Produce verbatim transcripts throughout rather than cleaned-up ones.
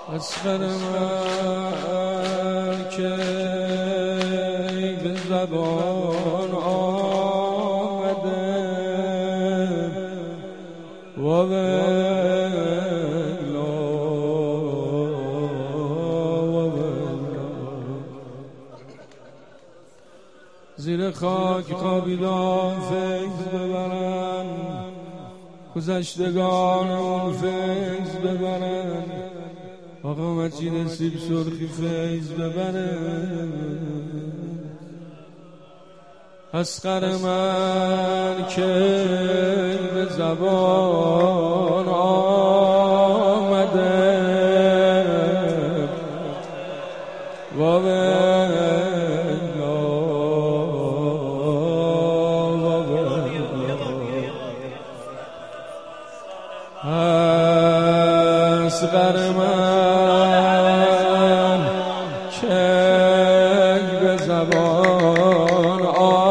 اصغر من که به زبان آمده و زیر خاک خوابیدان فیض ببرن، گذشتگان اون فیض ببرن، آقا مجید سیب سرخی فیض ببرن. اصغر من که به زبان آمده و به اصغر من که به زبان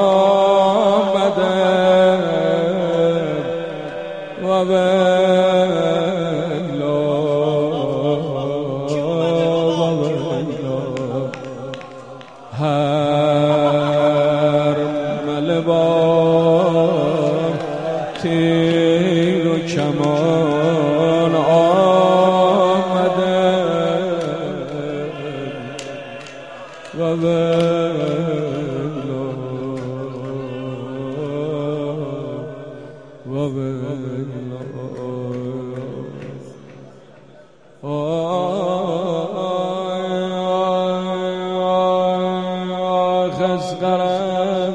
آمده و به هر ملبان تیر و کمان آمده و به و به اصغرم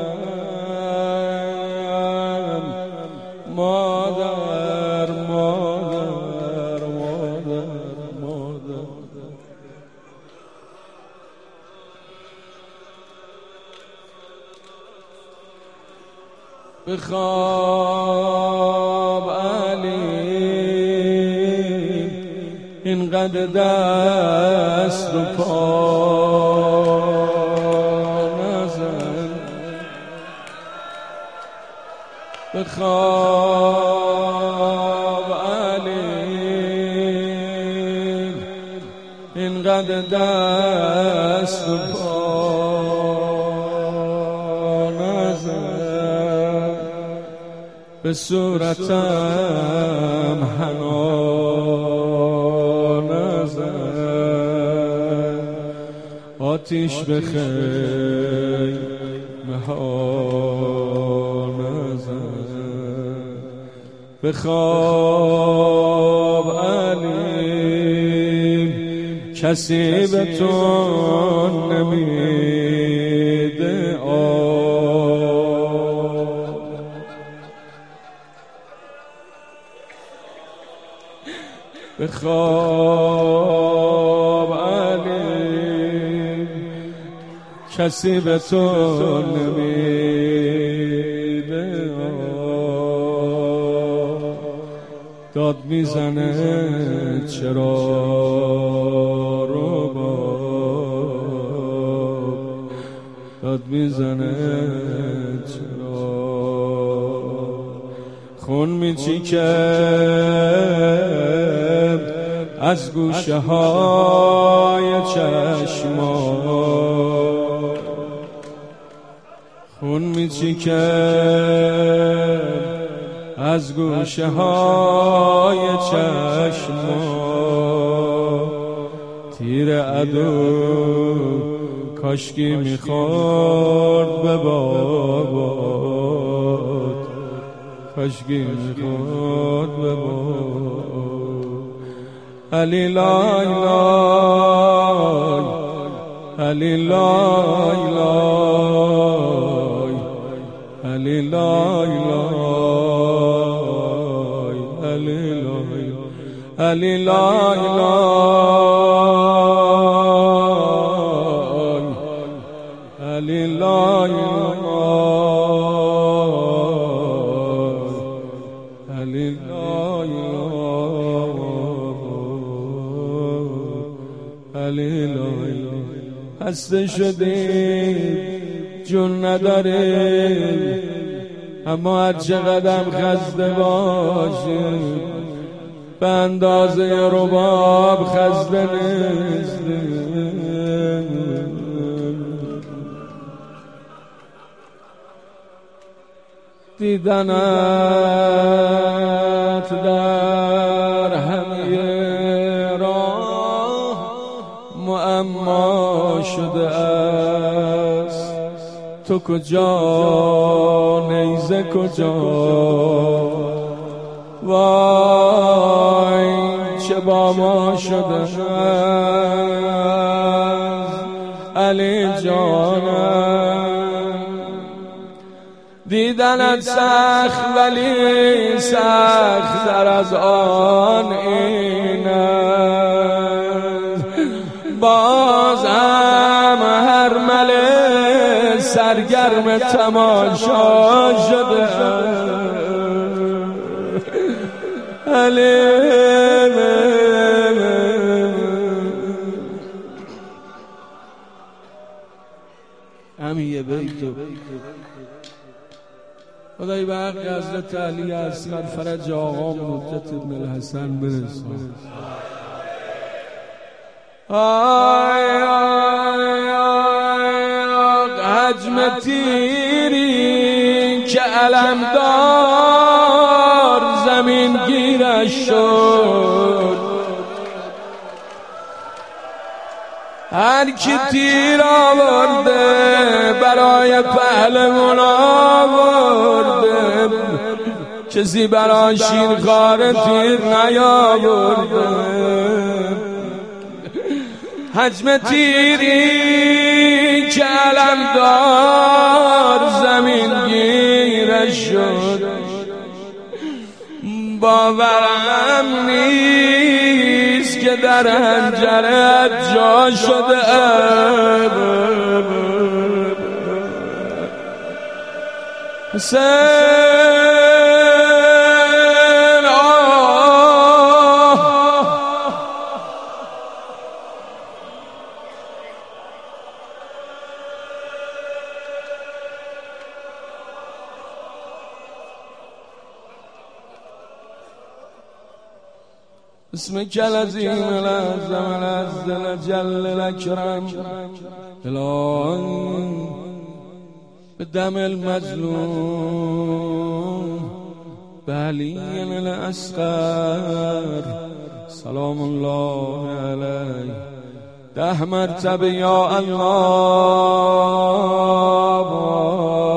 مادر مادر مادر مادر بخواب علی اینقدر دست و پا نزن، بخواب علی اینقدر دست و پا نزن، به صورتم حنا نزن، آتیش به خیمه ها نزن. بخواب علی کسی به تو نمیده آب، بخواب علی کسی به تو نمیده آب. داد میزنه چرا رو باب، داد میزنه چرا خون میچیکم از گوشه های چشما، خون میچیکم از گوشه های چشما. تیر عدو کاشکی میخورد به بابات، کاشکی میخورد به بابات. علی لای لای علی لای لای علی لای لای علی لای علی لای لای علی لای علی لای علی لای. خسته شدیم جون نداریم، اما هر چقدر خسته باشیم به اندازه رباب خزده نیست. دیدنت در همه راه معما شده است. تو کجا نیزه کجا؟ وای چه با ما شده است علی جانم. دیدنت سخت ولی سخت در از آن این است. باز هم هر مله سرگرم تماشا شده علی. همین یه بیتو خدای به حق حضرت علی اصغر فرج آقا مدت ابن الحسن برسان. آی آی آی حجم تیری که علمدار زمین گیرش شد. هر کی تیر آورده برای پهلوان آورده، کسی برای شیرخواره تیر نیاورده. حجم تیری که علمدار زمین گیرش شد. باورم نیست که در حنجرت جا شده حسین. اسمك العظيم الأعظم العز الجل الأكرم الهي بدم المظلوم بعلي الأصغر سلام الله عليه ده مرتبه يا الله.